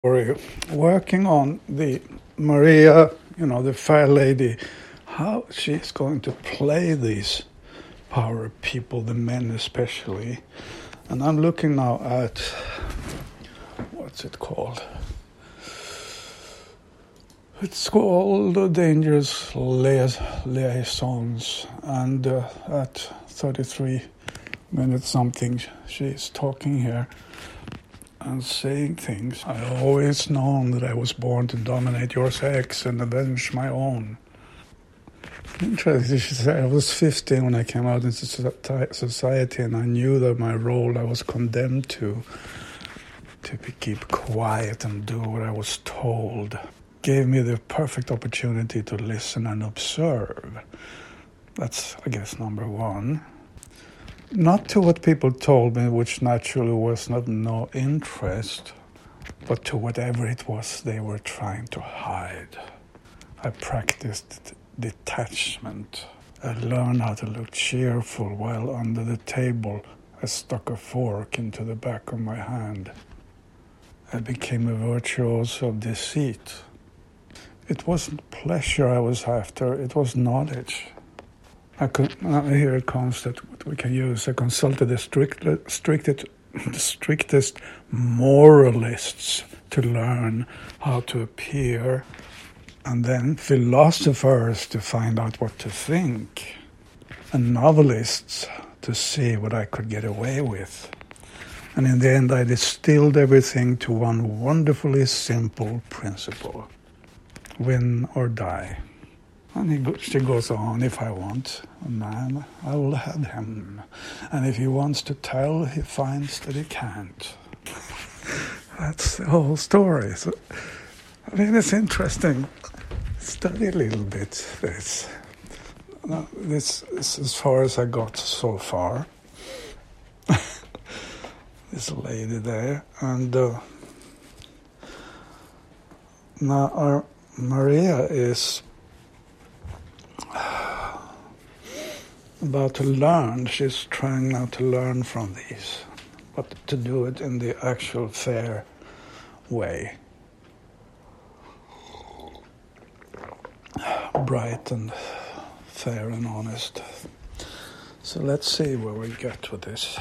We're working on the Maria, the fair lady, how she's going to play these power people, the men especially. And I'm looking now at, what's it called? It's called The Dangerous Liaisons, and at 33 minutes something, she's talking here and saying things. I always known that I was born to dominate your sex and avenge my own. Interesting, she said I was 15 when I came out into society, and I knew that my role I was condemned to keep quiet and do what I was told. Gave me the perfect opportunity to listen and observe. That's, I guess, number one. Not to what people told me, which naturally was not no interest, but to whatever it was they were trying to hide. I practiced detachment. I learned how to look cheerful while under the table I stuck a fork into the back of my hand. I became a virtuoso of deceit. It wasn't pleasure I was after, it was knowledge. Here it comes that what we can use. I consulted the strictest moralists to learn how to appear, and then philosophers to find out what to think, and novelists to see what I could get away with. And in the end, I distilled everything to one wonderfully simple principle: win or die. And she goes on, if I want a man, I will have him. And if he wants to tell, he finds that he can't. That's the whole story. So, it's interesting. Study a little bit this. Now, this is as far as I got so far. This lady there. And now our Maria is about to learn. She's trying now to learn from these, but to do it in the actual fair way. Bright and fair and honest. So let's see where we get with this.